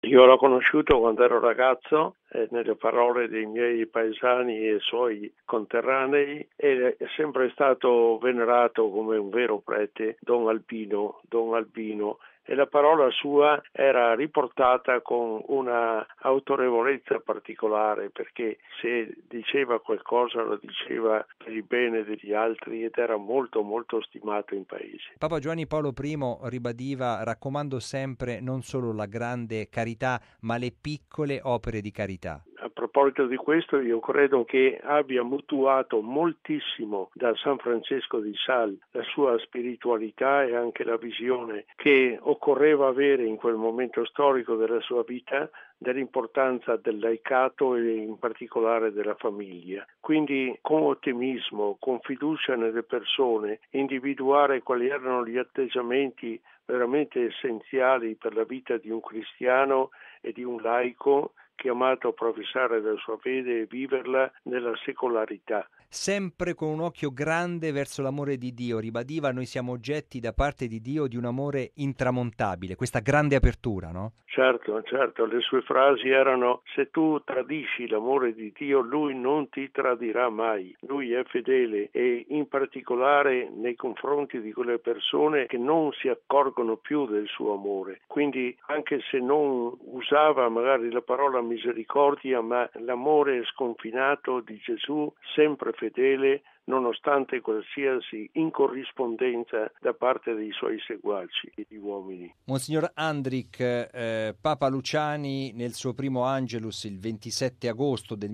Io l'ho conosciuto quando ero ragazzo, nelle parole dei miei paesani e suoi conterranei, e è sempre stato venerato come un vero prete, Don Albino, e la parola sua era riportata con una autorevolezza particolare, perché se diceva qualcosa lo diceva per il bene degli altri ed era molto molto stimato in paese. Papa Giovanni Paolo I ribadiva: raccomando sempre non solo la grande carità, ma le piccole opere di carità. A proposito di questo, io credo che abbia mutuato moltissimo da San Francesco di Sales la sua spiritualità e anche la visione che occorreva avere in quel momento storico della sua vita dell'importanza del laicato e in particolare della famiglia. Quindi con ottimismo, con fiducia nelle persone, individuare quali erano gli atteggiamenti veramente essenziali per la vita di un cristiano e di un laico chiamato a professare la sua fede e viverla nella secolarità. Sempre con un occhio grande verso l'amore di Dio, ribadiva: noi siamo oggetti da parte di Dio di un amore intramontabile, questa grande apertura, no? Certo, le sue frasi erano: se tu tradisci l'amore di Dio, Lui non ti tradirà mai. Lui è fedele e in particolare nei confronti di quelle persone che non si accorgono più del suo amore. Quindi anche se non usava magari la parola misericordia, ma l'amore sconfinato di Gesù, sempre fedele, nonostante qualsiasi incorrispondenza da parte dei suoi seguaci, gli uomini. Monsignor Andrich, Papa Luciani nel suo primo Angelus il 27 agosto del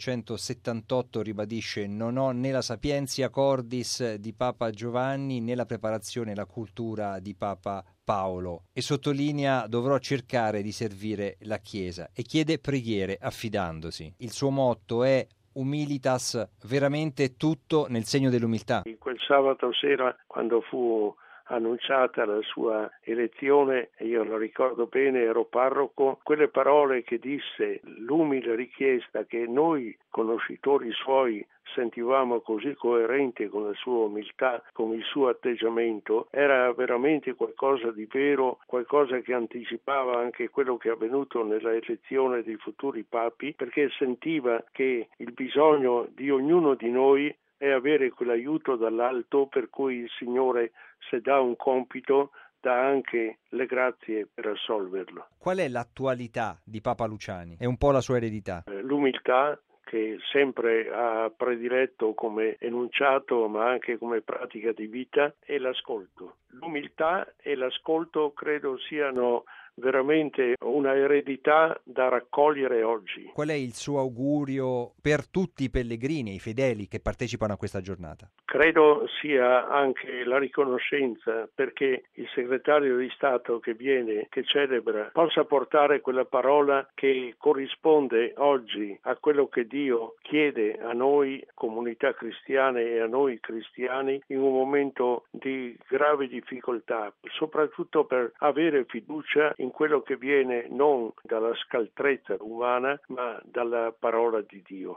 1978 ribadisce: non ho né la sapientia cordis di Papa Giovanni né la preparazione e la cultura di Papa Paolo, e sottolinea: dovrò cercare di servire la Chiesa, e chiede preghiere affidandosi. Il suo motto è Humilitas, veramente tutto nel segno dell'umiltà. Quel sabato sera, quando fu annunciata la sua elezione, e io lo ricordo bene, ero parroco, quelle parole che disse, l'umile richiesta che noi conoscitori suoi sentivamo così coerente con la sua umiltà, con il suo atteggiamento, era veramente qualcosa di vero, qualcosa che anticipava anche quello che è avvenuto nella elezione dei futuri papi, perché sentiva che il bisogno di ognuno di noi è avere quell'aiuto dall'alto, per cui il Signore, se dà un compito, dà anche le grazie per assolverlo. Qual è l'attualità di Papa Luciani? È un po' la sua eredità. L'umiltà, che sempre ha prediletto come enunciato ma anche come pratica di vita, e l'ascolto. L'umiltà e l'ascolto credo siano veramente una eredità da raccogliere oggi. Qual è il suo augurio per tutti i pellegrini, i fedeli che partecipano a questa giornata? Credo sia anche la riconoscenza perché il segretario di Stato che celebra, possa portare quella parola che corrisponde oggi a quello che Dio chiede a noi comunità cristiane e a noi cristiani in un momento di grave difficoltà, soprattutto per avere fiducia in quello che viene non dalla scaltrezza umana ma dalla parola di Dio.